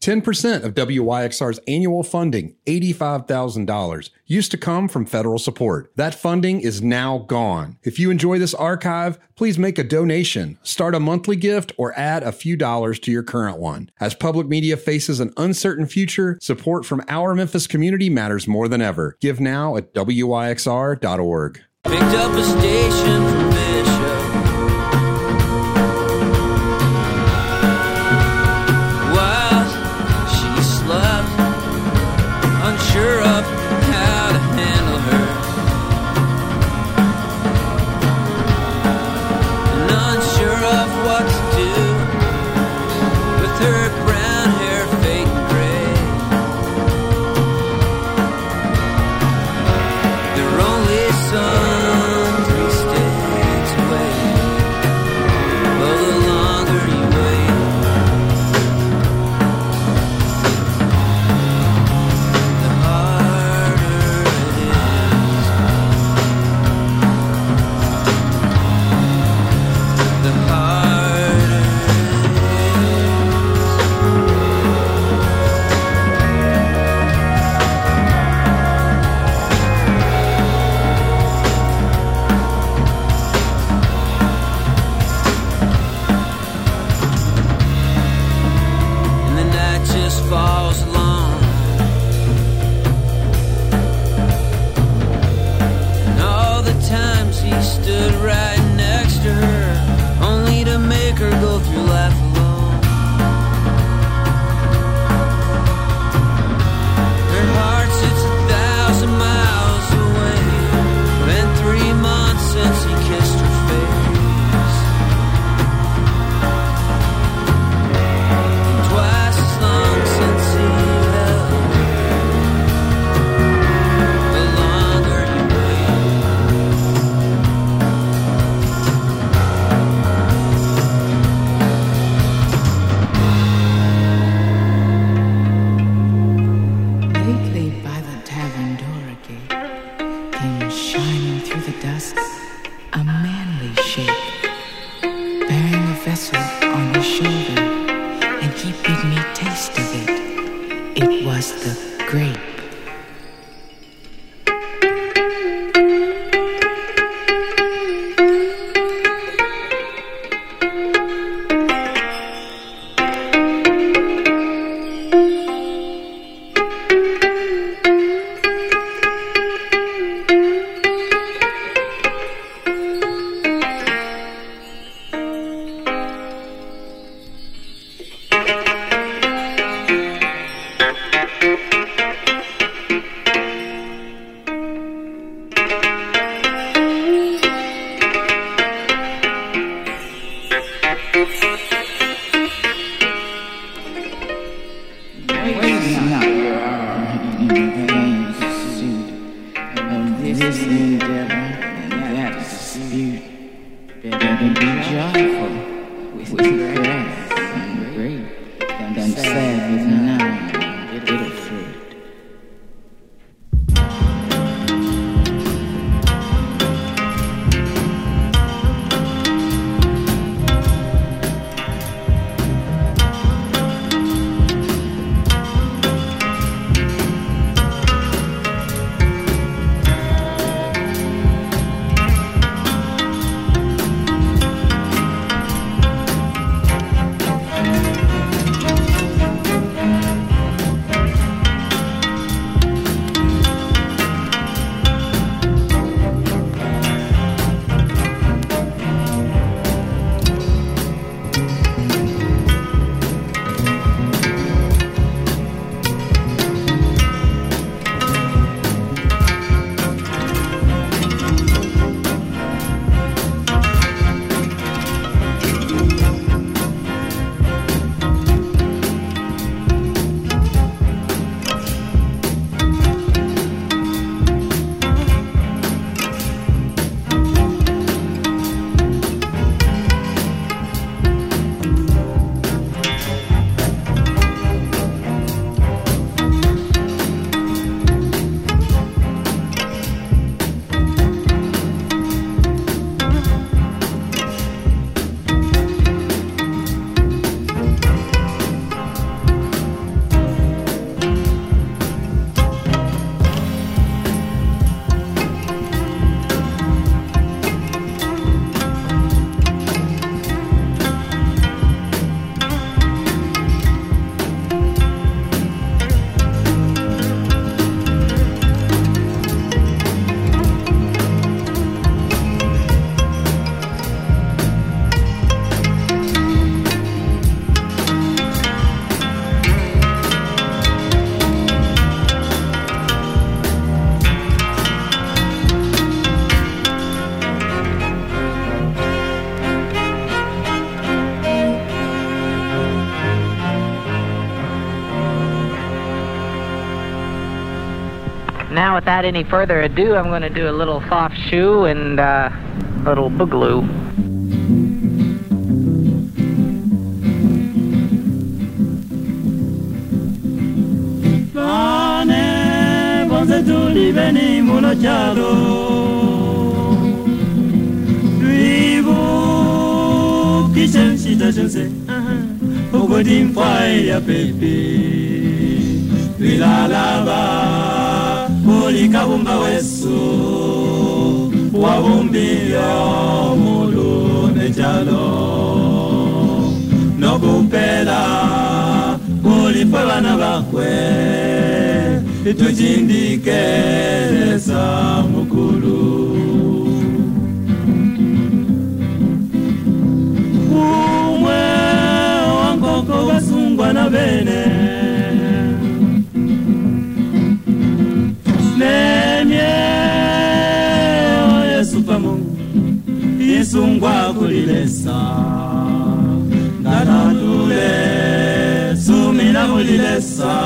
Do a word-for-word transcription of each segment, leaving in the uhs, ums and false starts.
ten percent of W Y X R's annual funding, eighty-five thousand dollars, used to come from federal support. That funding is now gone. If you enjoy this archive, please make a donation, start a monthly gift, or add a few dollars to your current one. As public media faces an uncertain future, support from our Memphis community matters more than ever. Give now at W Y X R dot org. Picked up a station from Bishop. While she slept, unsure of how to handle her, and unsure of what to do with her brown hair fading gray. Their only son falls along, and all the times he stood right next to her, only to make her go through life alone. Her heart sits a thousand miles away. Been three months since he kissed her face. Now, without any further ado, I'm going to do a little soft shoe and uh, a little boogaloo. Libeni muno chalo Luivu Kishen shita shunse Ogodi mfai ya pepe Wilalaba Ulika bumba wesu Wabumbi yo mulu nechalo Nokupela Ulifwe wana bakwe Tujindikeleza mukulu Umwe wankoko wasungwa na bene Nemye Yesu pamu Isungwa kulilesa Nanadule Sumina kulilesa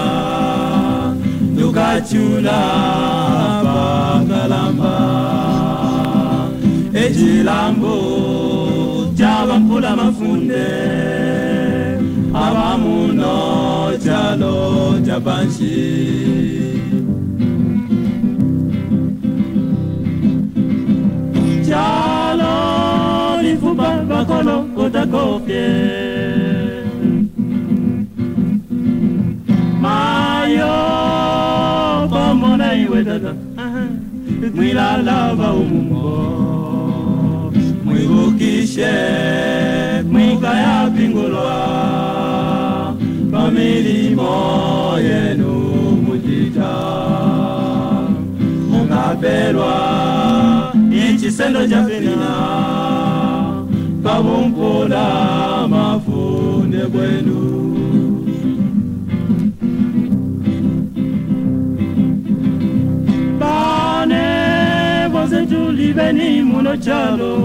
Tukachula bakalamba Ejilambo Jabampula mafunde Abamuno Jalo Jabanshi Jalo Lifuba bakolo kotakofye Mayo Mona iwe dada Mwila lava umumbo Mwibukishe Mwikaya pingulwa Pamilimo yenu mujita Mungapelwa Ichisendo jafina Kabumpula mafunde kwenu Libeni muno chalo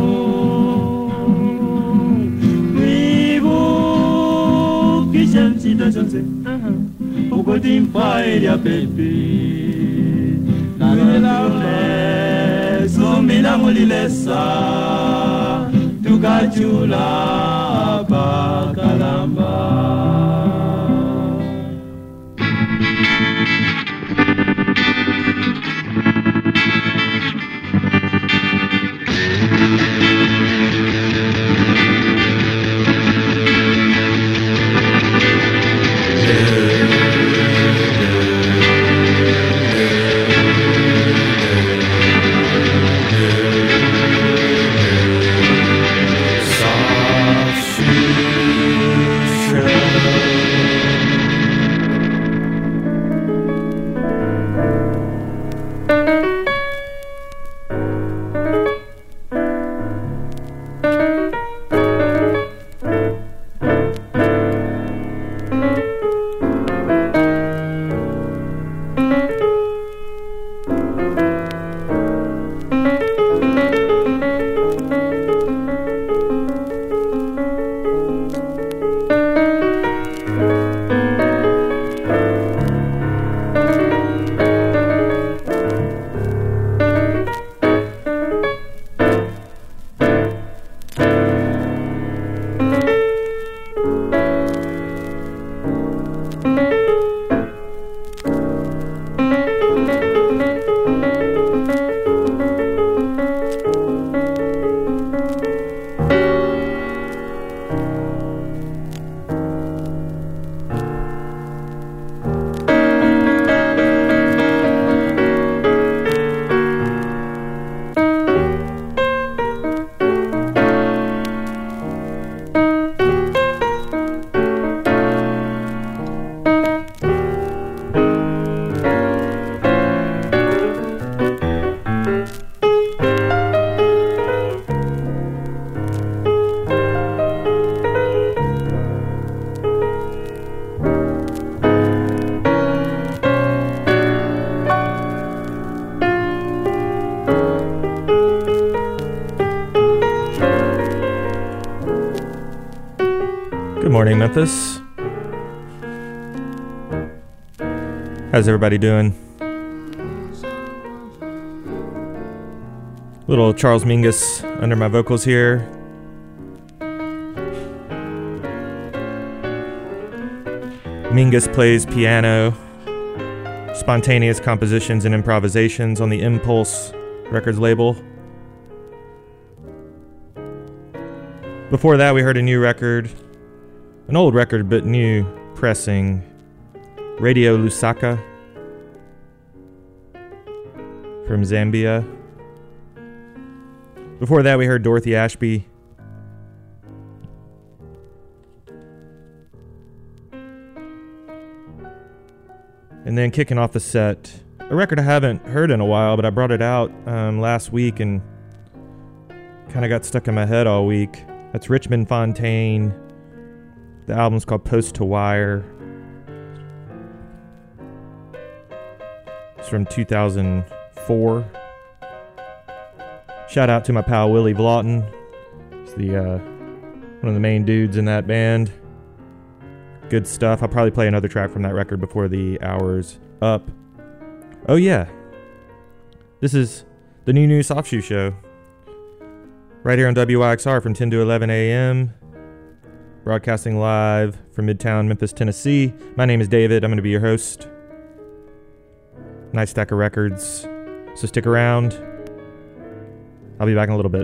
Wibu Kishen sita chonse Ugodi mfai ya pepe Nalila ule Sumila mulilesa Tukachula bakalamba Good morning, Memphis. How's everybody doing? Little Charles Mingus under my vocals here. Mingus plays piano, spontaneous compositions and improvisations on the Impulse Records label. Before that, we heard a new record, an old record but new pressing, Radio Lusaka from Zambia. Before that, we heard Dorothy Ashby. And then kicking off the set, a record I haven't heard in a while, but I brought it out um, last week and kind of got stuck in my head all week. That's Richmond Fontaine. The album's called Post to Wire. It's from two thousand four. Shout out to my pal Willie Vlaughton. He's the uh, one of the main dudes in that band. Good stuff. I'll probably play another track from that record before the hour's up. Oh yeah, this is the new New Soft Shoe Show. Right here on W Y X R from ten to eleven a.m. Broadcasting live from Midtown, Memphis, Tennessee. My name is David. I'm going to be your host. Nice stack of records. So stick around. I'll be back in a little bit.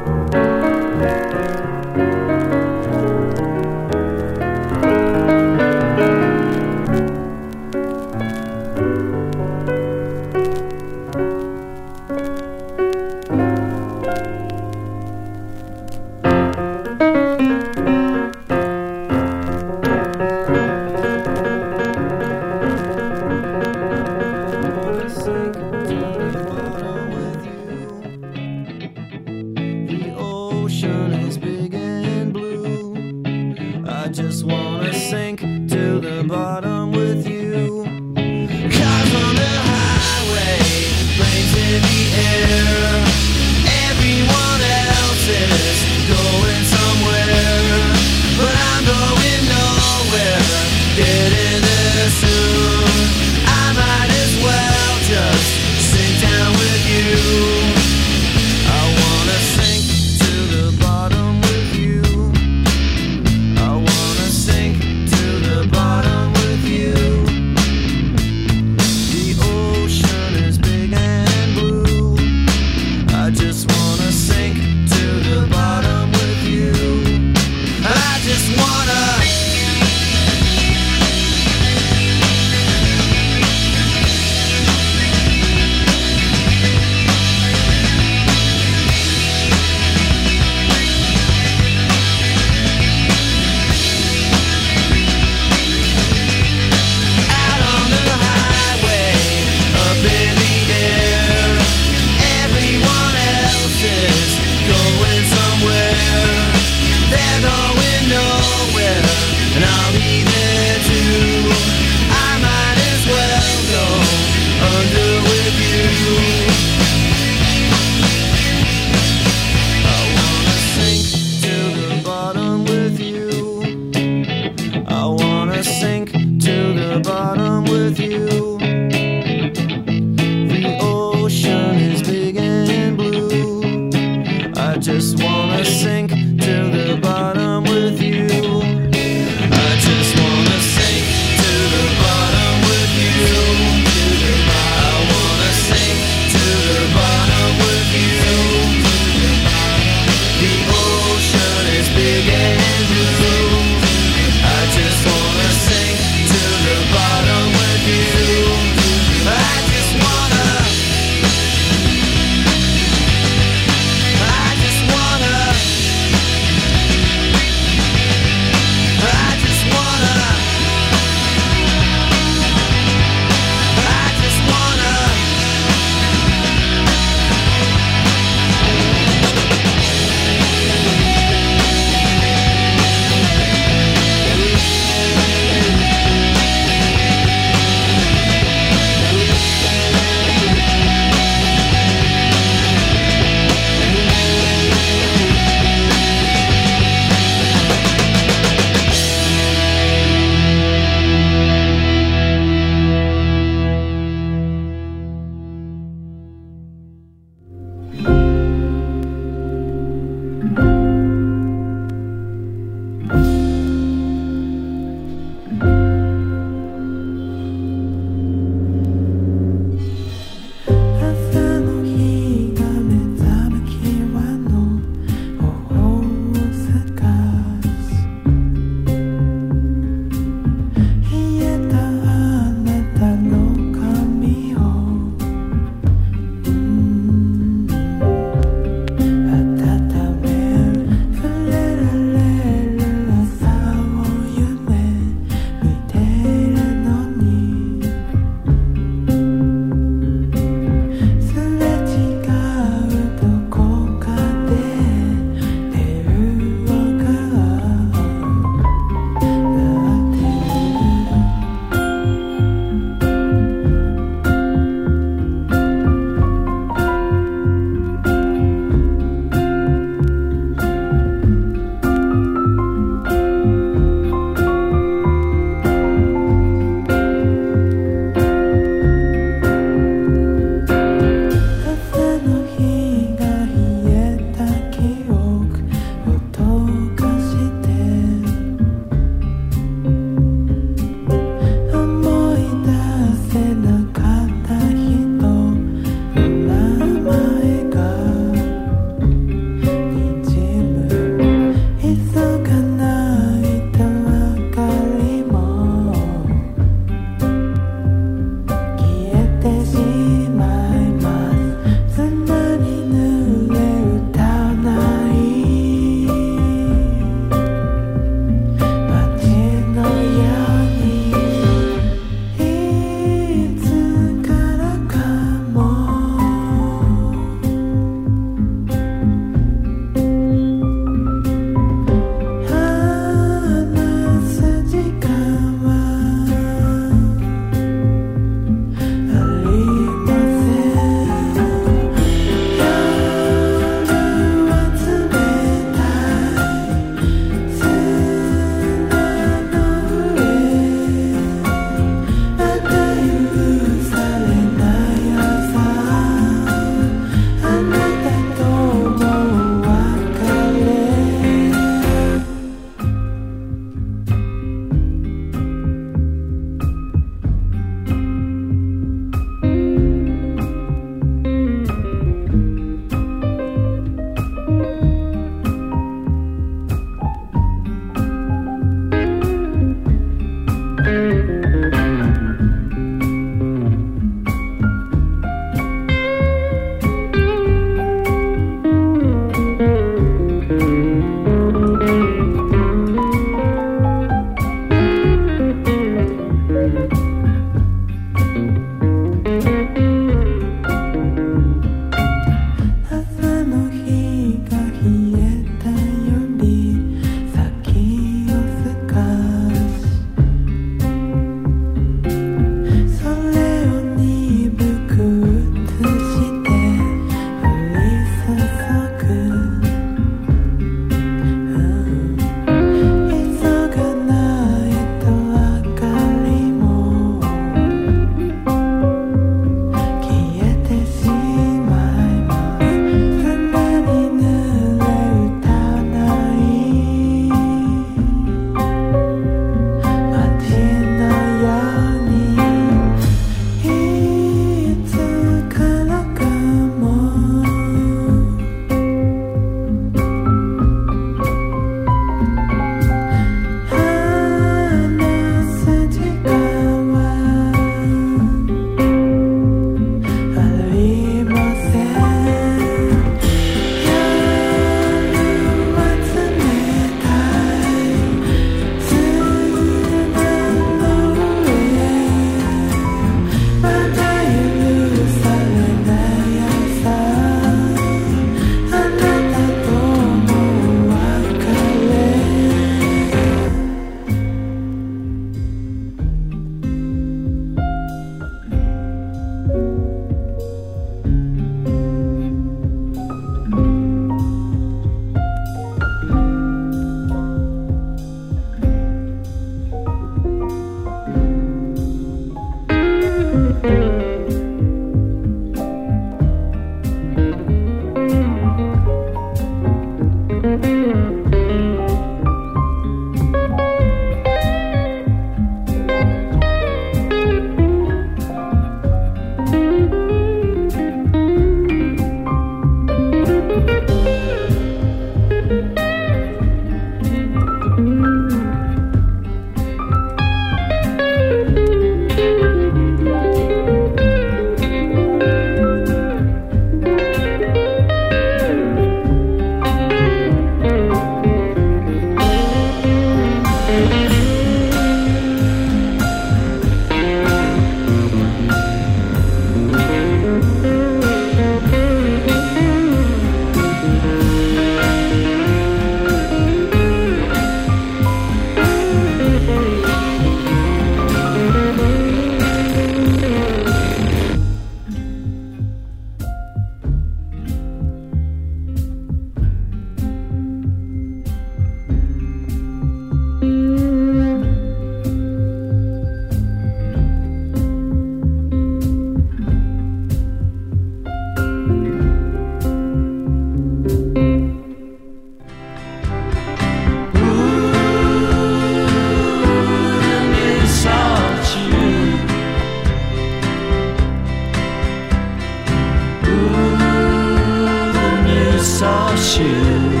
shoe.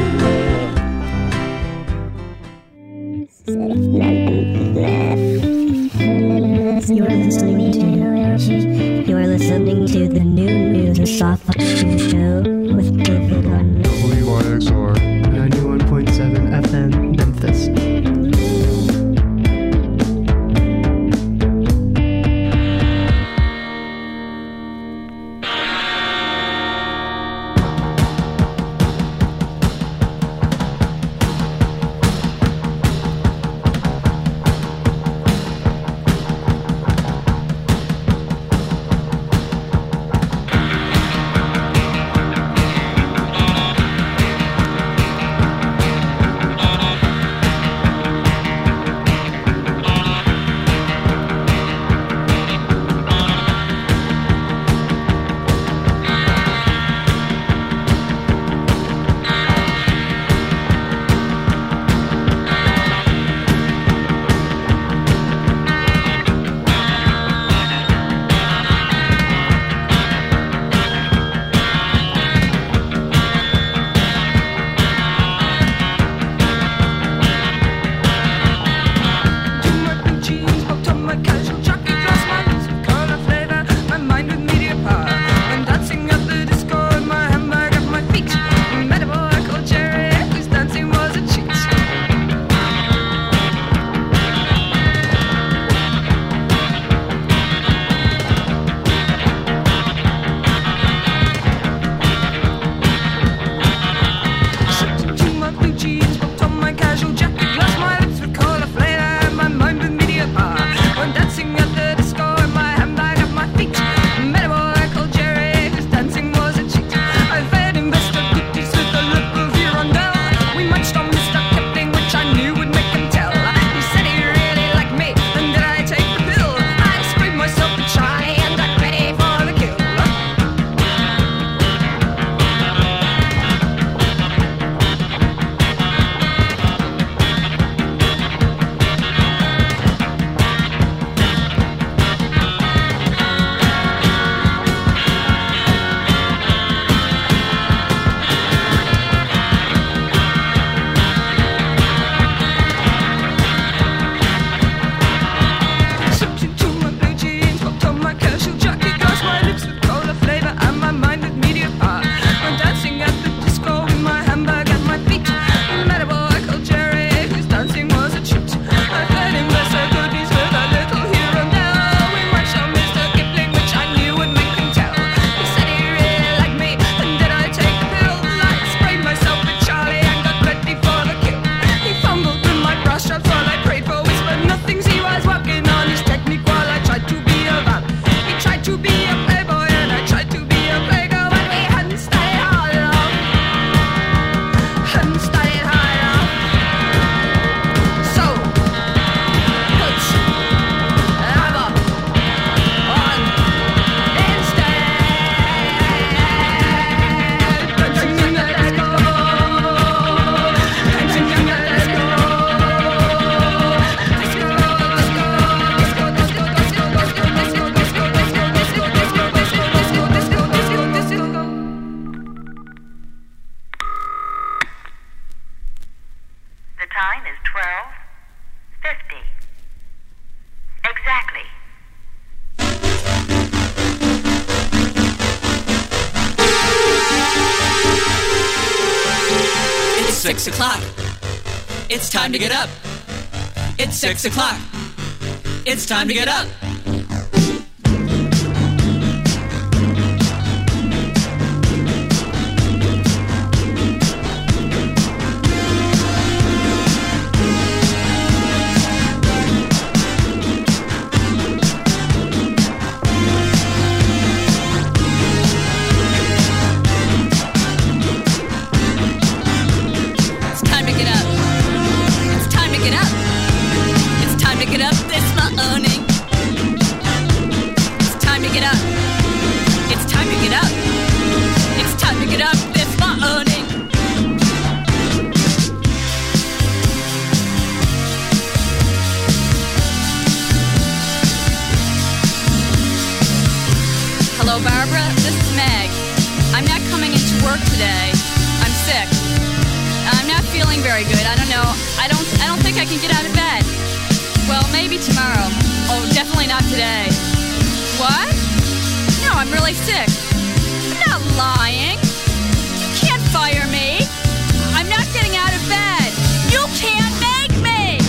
You are listening to You are listening to the new news soft show with David on W Y X R ninety-one point seven F M Memphis. Six o'clock. It's time to get up. It's six o'clock. It's time to get up. Hello, Barbara. This is Meg. I'm not coming into work today. I'm sick. very good. I don't know. I don't I don't think I can get out of bed. Well, maybe tomorrow. Oh, definitely not today. What? No, I'm really sick. I'm not lying. You can't fire me. I'm not getting out of bed. You can't make me.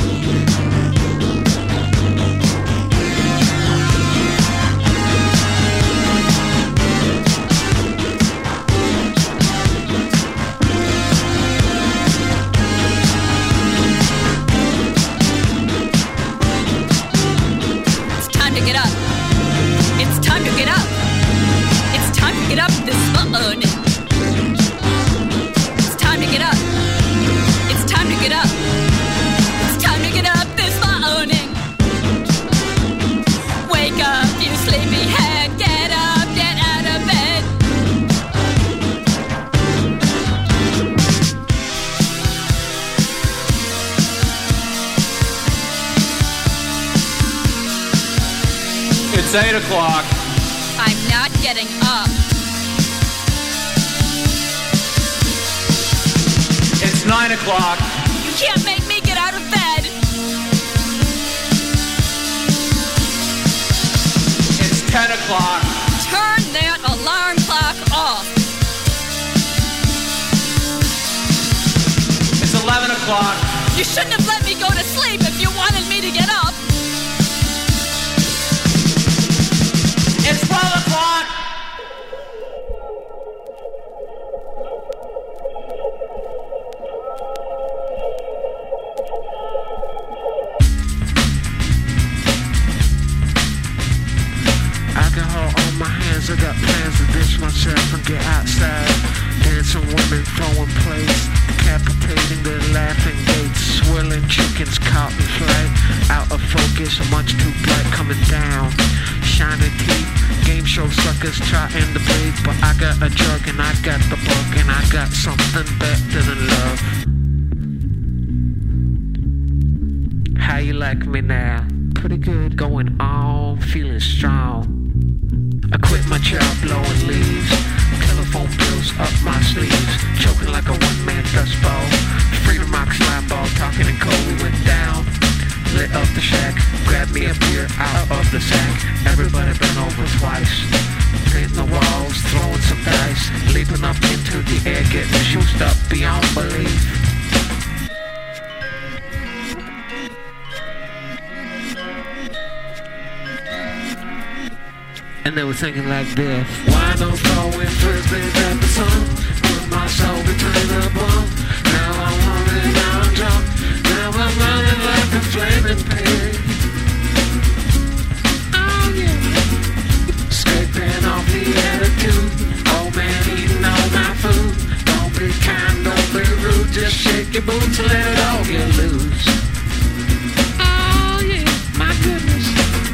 It's time to get up. It's time to get up. It's time to get up this morning. It's time to get up. It's time to get up. It's time to get up this morning. Wake up, you sleepyhead. Get up, get out of bed. It's eight o'clock. I'm not getting up. It's nine o'clock. You can't make me get out of bed. It's ten o'clock. Turn that alarm clock off. It's eleven o'clock. You shouldn't have let me go to sleep if you wanted me to get up. It's twelve o'clock. Alcohol on my hands, I got plans to ditch myself and get outside. Dancing women throwing plates, decapitating their laughing gates. Swirling chickens caught in flight, out of focus, much too bright coming down. Shining teeth, game show suckers trying to breathe. But I got a drug and I got the bug and I got something better than love. How you like me now? Pretty good, going on, feeling strong. I quit my job blowing leaves, telephone bills up my sleeves, choking like a one-man dust bowl. Freedom rocks slime ball, talking in code, we went down. Lit up the shack, grabbed me a beer out of the sack. Everybody been over twice, painting the walls, throwing some dice, leaping up into the air, getting juiced up beyond belief. And they were thinking like this: why don't throwing frisbees at the sun? Put my soul between the bone. Now I'm running, now I'm drunk. Now I'm running like a flaming pig. Oh yeah. Scraping off the attitude. Old man eating all my food. Don't be kind, don't be rude. Just shake your boots and let it all get loose. Oh yeah, my goodness.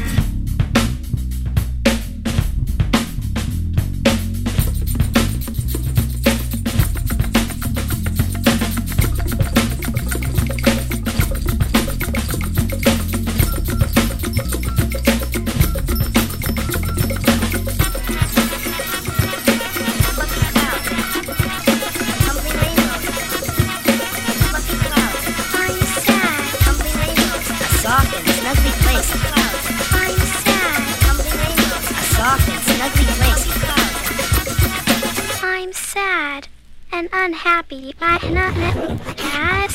Unhappy by nothing, guys.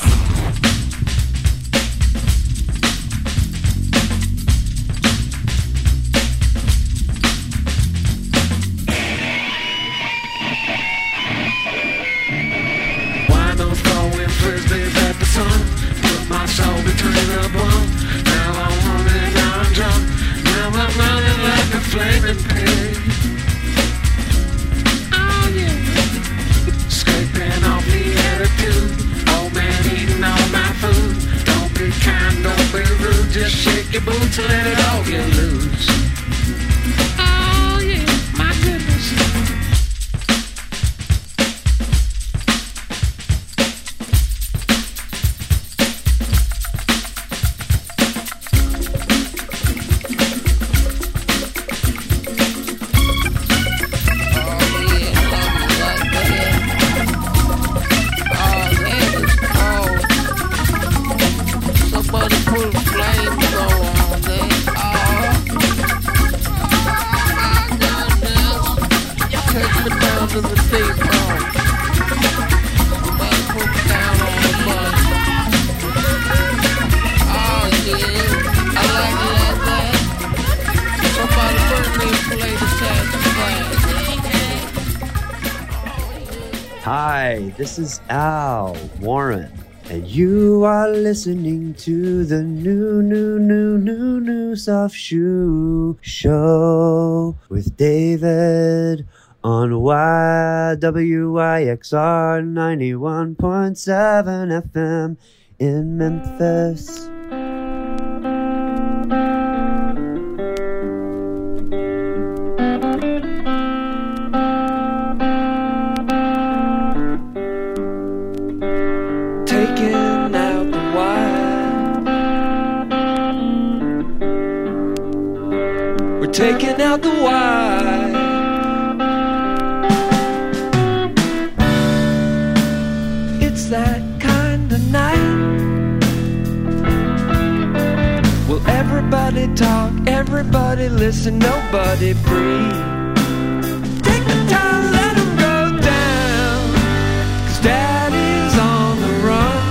Why no throwing frisbees at the sun? Put my soul between the bone. Now I'm running, now I'm drunk. Now I'm running like a flaming pig. Oh yeah. Scraping off the attitude. Old man eating all my food. Don't be kind, don't be rude. Just shake your boots and let it all get loose. Oh yeah, my goodness. Oh, under the tape off. Somebody put it down on the bus. Oh yeah, I like it like that. Somebody burn me and play the saxophone. Hi, this is Al Warren, and you are listening to the new, new, new, new, new Soft Shoe Show with David on Y W Y X R ninety-one point seven F M in Memphis. Taking out the wire. We're taking out the wire. It's that kind of night. Will everybody talk, everybody listen, nobody breathe. Take the time, let them go down, 'cause Daddy's on the run.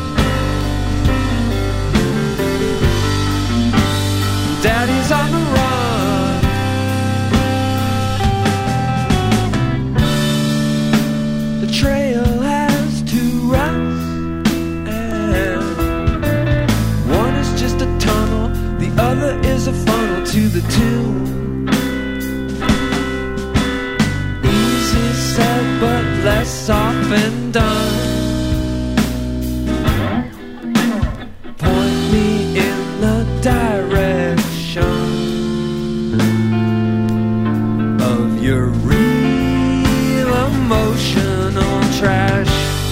Daddy's on the run. The trail has two routes, and one is just a tunnel, the other is a funnel to the tune. Easy said, but less often done. Point me in the direction of your real emotional trash.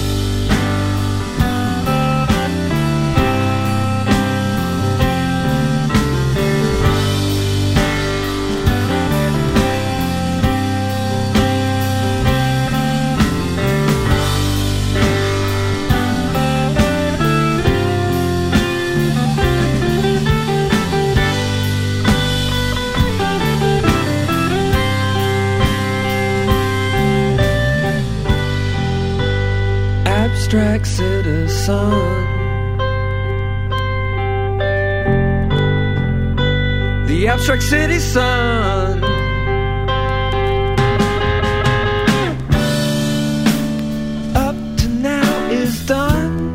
Abstract citizen, the abstract city sun. Up to now is done.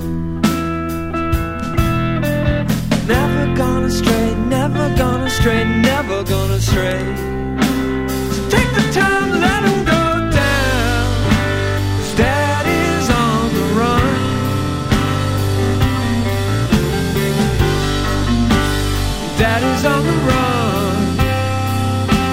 Never gonna stray, never gonna stray, never gonna stray. So take the time, let them go down, 'cause Daddy's on the run. Daddy's on the run.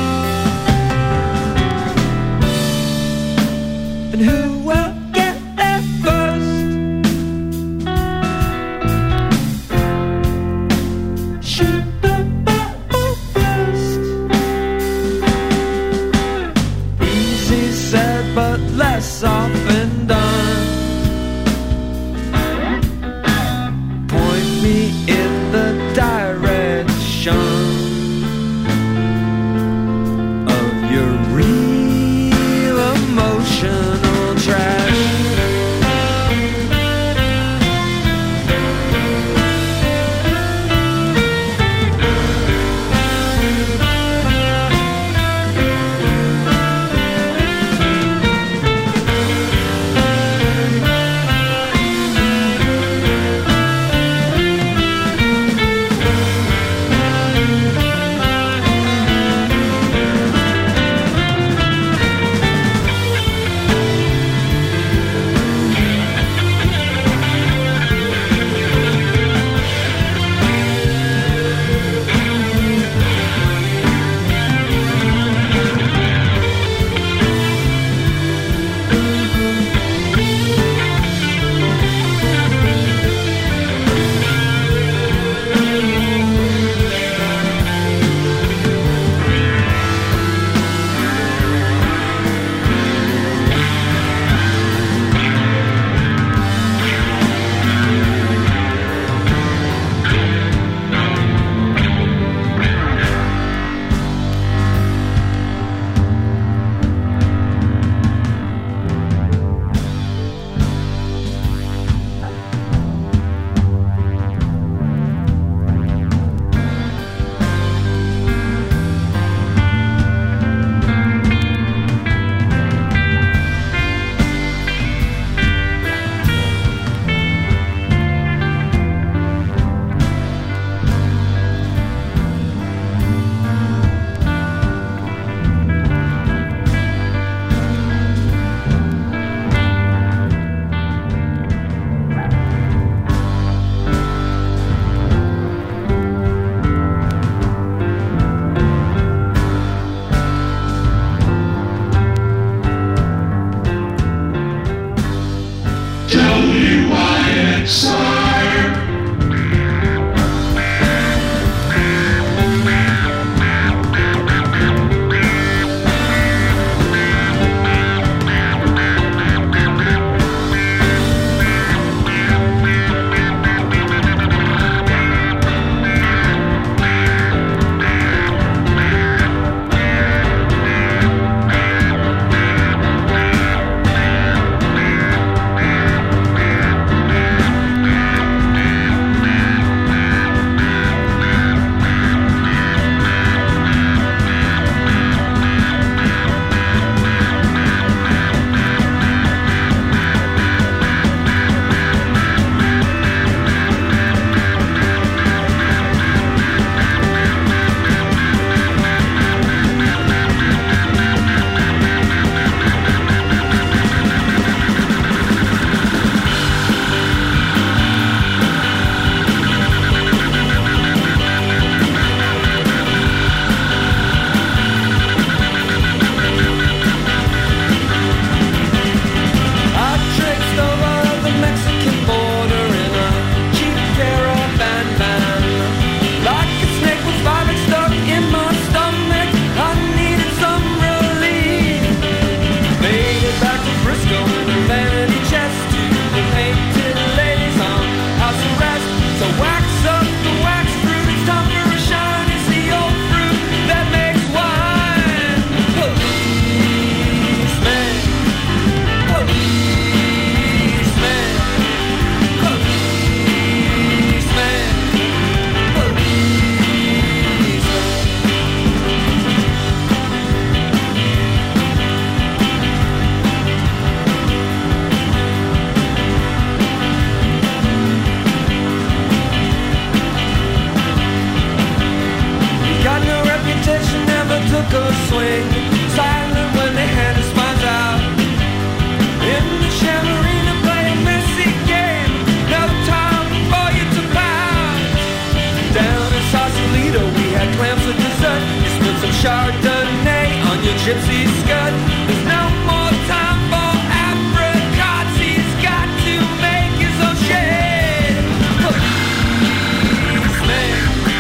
swing, silent when they hand the spines out. In the Shamarina, play a messy game, no time for you to pound. Down in Sausalito, we had clams for dessert. You spilled some Chardonnay on your gypsy skirt. There's no more time for apricots. He's got to make his own shade. Policeman,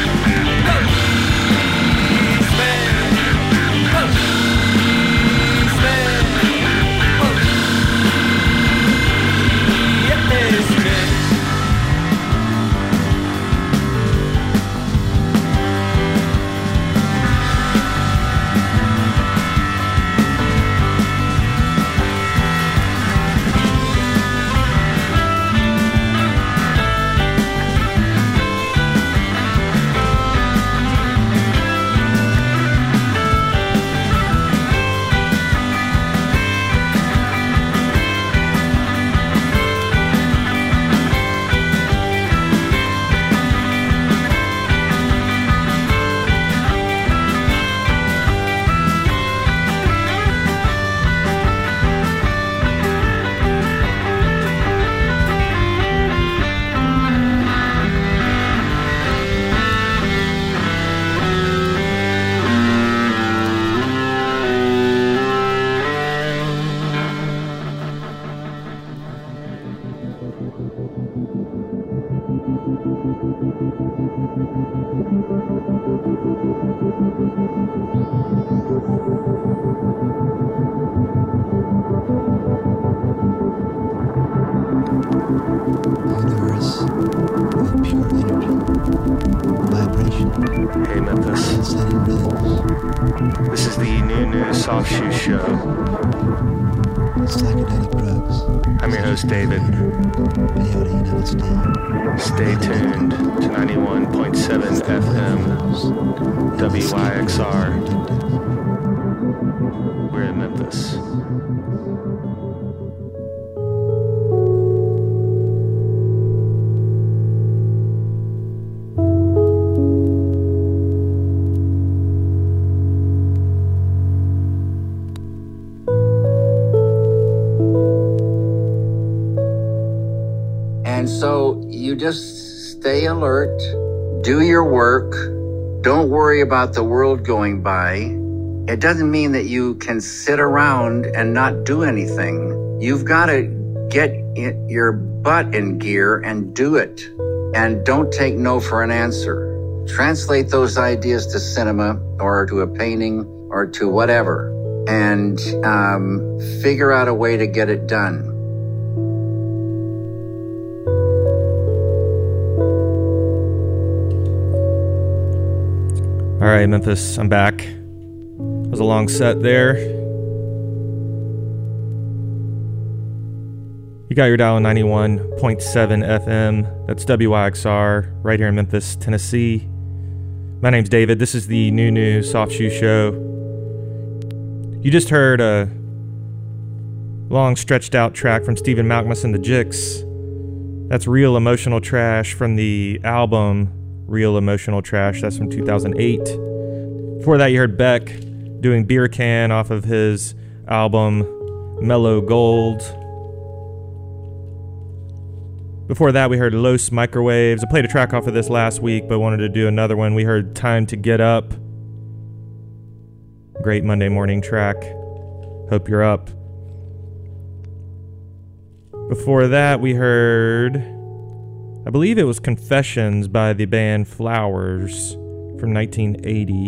policeman, policeman, policeman. Universe of pure energy, vibration. Hey Memphis. Pulsating rhythms. This is the new new Soft Shoe Show. Psychedelic drugs. I'm your host David. Peyote and L S D. Stay tuned to ninety-one point seven F M W Y X R. We're in Memphis. And so you just stay alert, do your work, don't worry about the world going by. It doesn't mean that you can sit around and not do anything. You've got to get your butt in gear and do it. And don't take no for an answer. Translate those ideas to cinema or to a painting or to whatever, and um, figure out a way to get it done. All right, Memphis, I'm back. It was a long set there. You got your dial on ninety-one point seven F M. That's W Y X R, right here in Memphis, Tennessee. My name's David. This is the new new Soft Shoe Show. You just heard a long stretched out track from Stephen Malkmus and the Jicks. That's Real Emotional Trash from the album Real Emotional Trash. That's from two thousand eight. Before that, you heard Beck doing Beer Can off of his album Mellow Gold. Before that, we heard Los Microwaves. I played a track off of this last week, but wanted to do another one. We heard Time to Get Up. Great Monday morning track. Hope you're up. Before that, we heard, I believe it was Confessions by the band Flowers from nineteen eighty.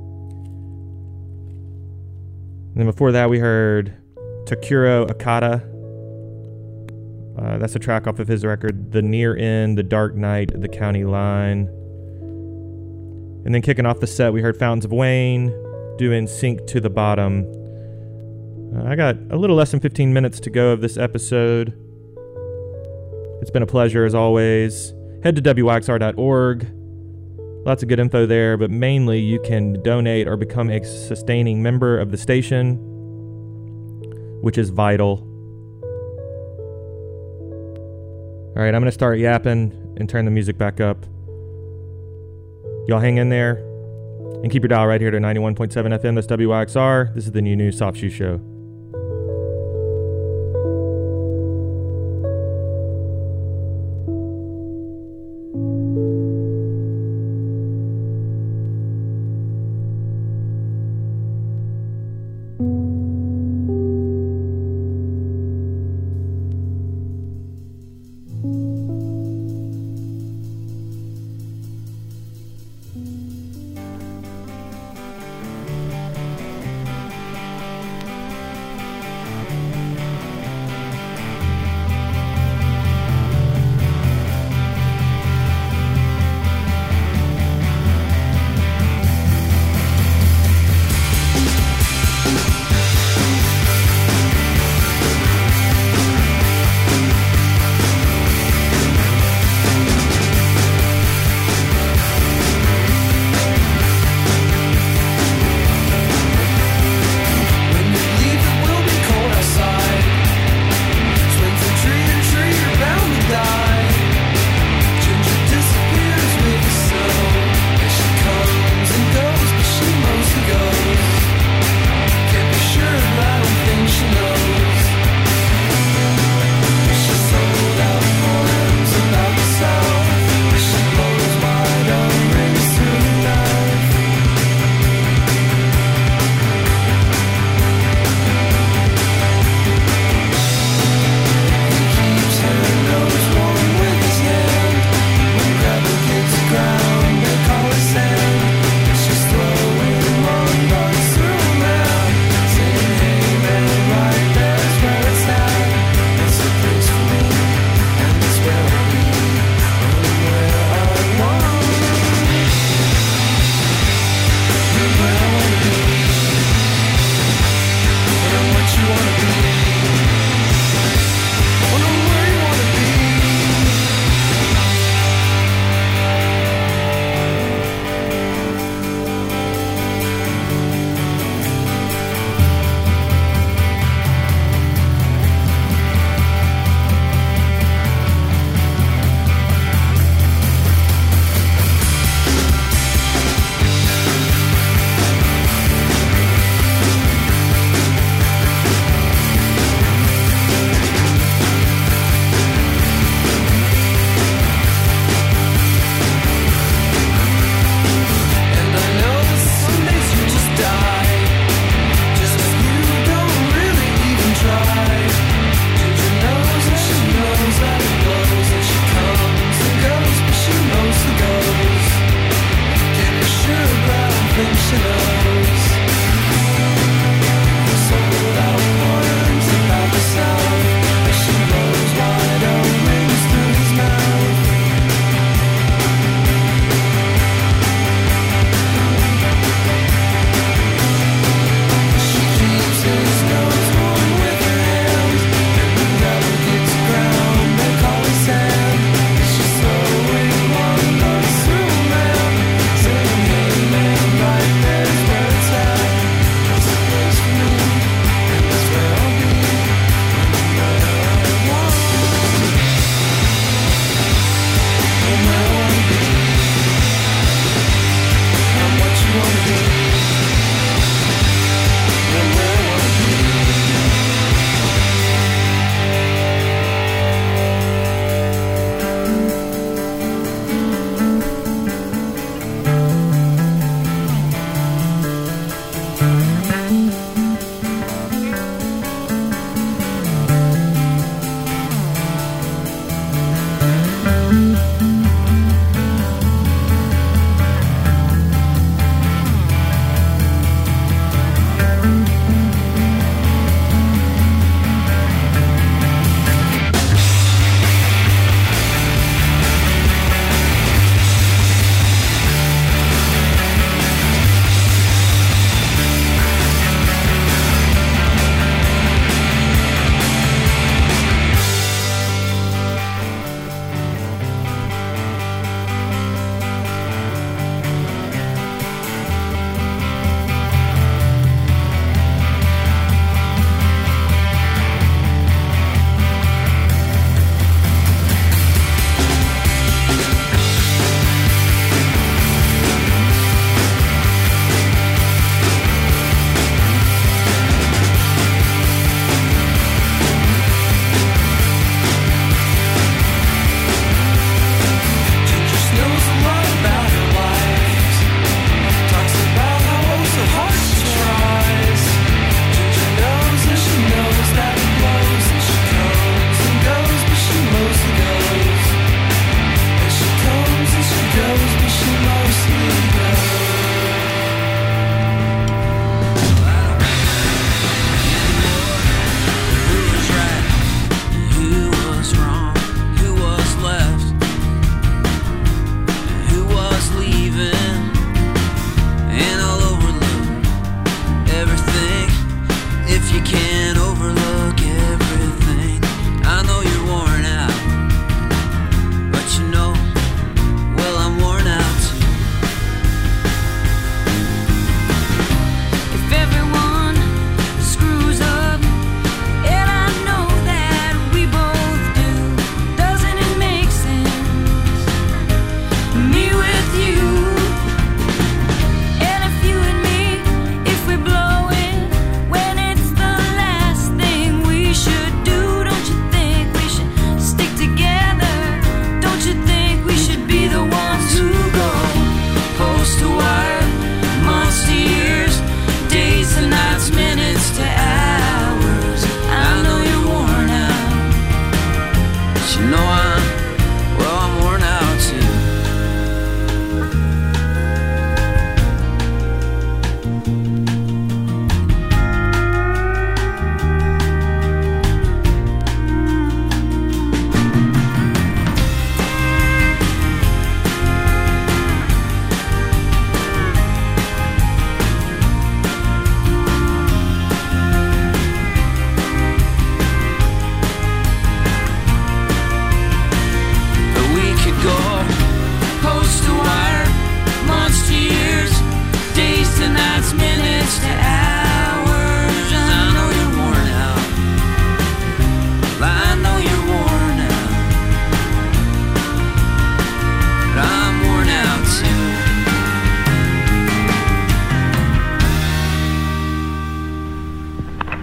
And then before that, we heard Takuro Akata. Uh, that's a track off of his record, The Near End, The Dark Night, The County Line. And then kicking off the set, we heard Fountains of Wayne doing Sink to the Bottom. Uh, I got a little less than fifteen minutes to go of this episode. It's been a pleasure as always. Head to W Y X R dot org. Lots of good info there, but mainly you can donate or become a sustaining member of the station, which is vital. All right, I'm going to start yapping and turn the music back up. Y'all hang in there. And keep your dial right here to ninety-one point seven F M. That's W Y X R. This is the New New Soft Shoe Show.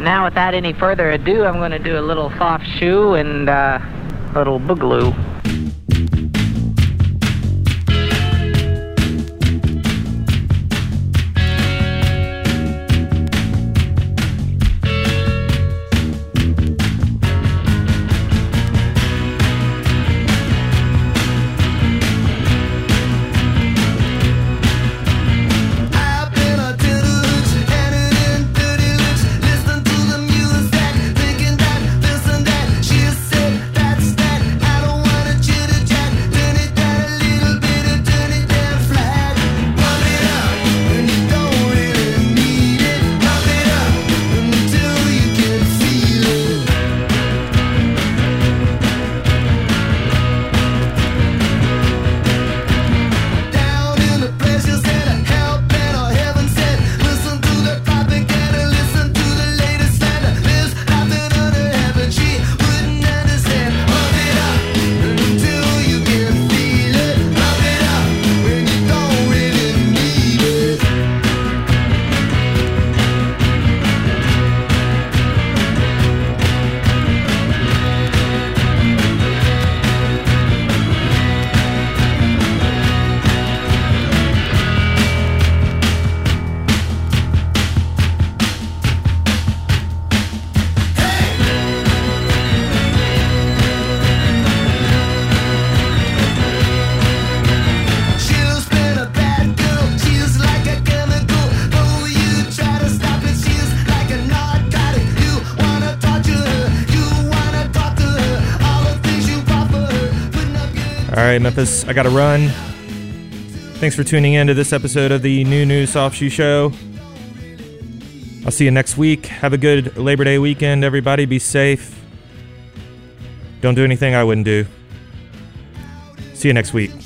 Now, without any further ado, I'm going to do a little soft shoe and uh, a little boogaloo. All right, Memphis, I got to run. Thanks for tuning in to this episode of the New New Soft Shoe Show. I'll see you next week. Have a good Labor Day weekend, everybody. Be safe. Don't do anything I wouldn't do. See you next week.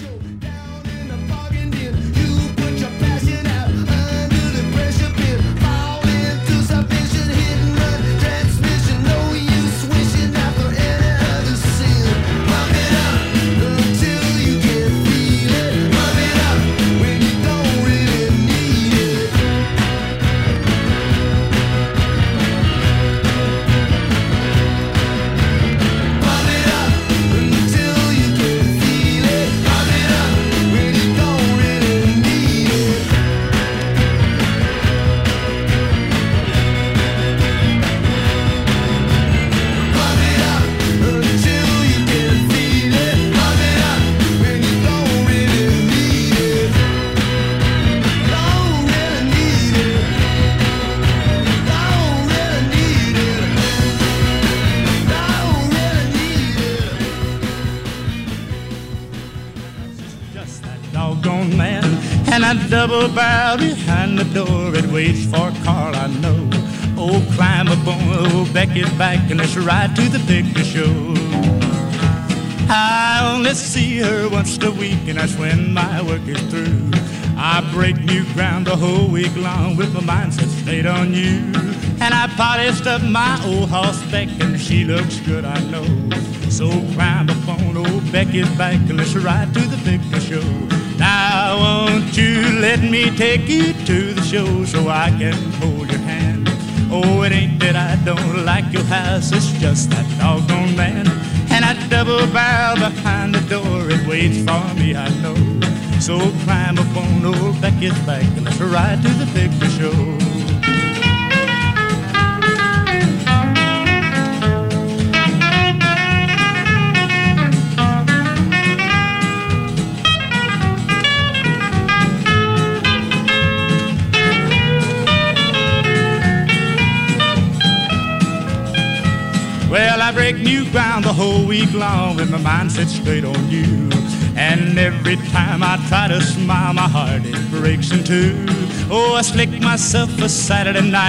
Double barrel behind the door, it waits for a car I know. Oh, climb up on old Becky's back and let's ride to the picture show. I only see her once a week and that's when my work is through. I break new ground the whole week long with my mindset stayed on you. And I polished up my old horseback and she looks good, I know. So climb up on old Becky's back and let's ride to the picture show. Now won't you let me take you to the show so I can hold your hand? Oh, it ain't that I don't like your house, it's just that doggone man. And that double barrel behind the door, it waits for me, I know. So climb up on old Becky's back and let's ride to the picture show. Well, I break new ground the whole week long with my mind set straight on you. And every time I try to smile, my heart it breaks in two. Oh, I slick myself a Saturday night.